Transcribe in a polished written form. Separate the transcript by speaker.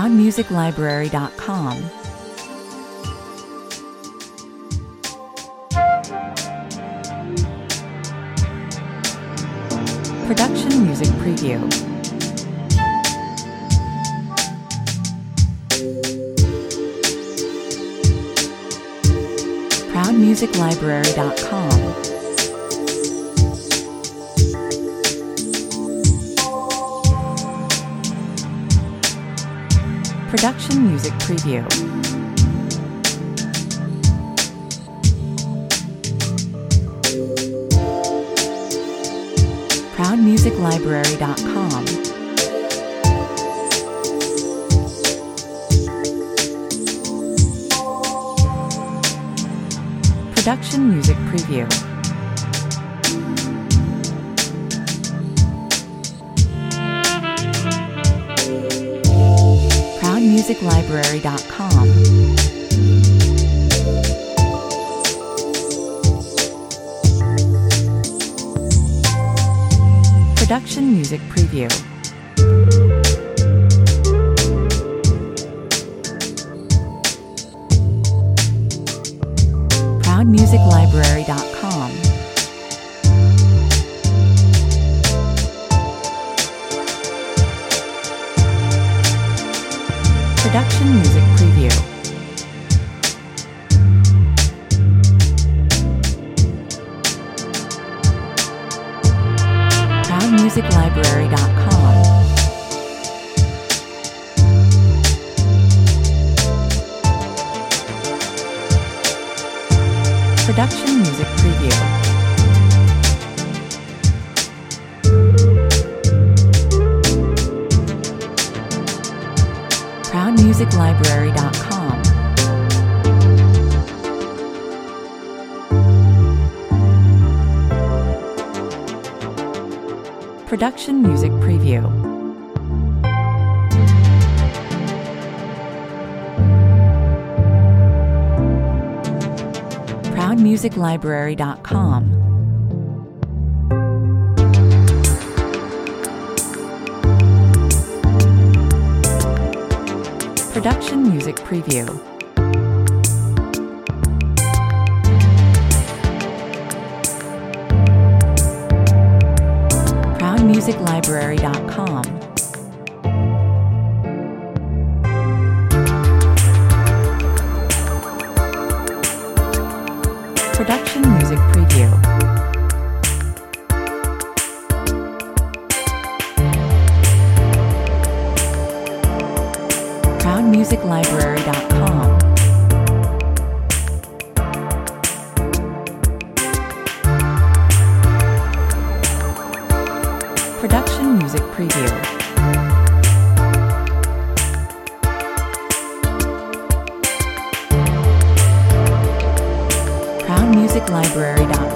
Speaker 1: ProudMusicLibrary.com. Production Music Preview. ProudMusicLibrary.com. Production Music Preview. ProudMusicLibrary.com. Production Music Preview. ProudMusicLibrary.com. Production Music Preview. ProudMusicLibrary.com. Production Music Preview. ProudMusicLibrary.com. Production Music Preview. ProudMusicLibrary.com. Production Music Preview. ProudMusicLibrary.com. Production Music Preview. ProudMusicLibrary.com. Production Music Preview. ProudMusicLibrary.com. Production Music Preview. ProudMusicLibrary.com.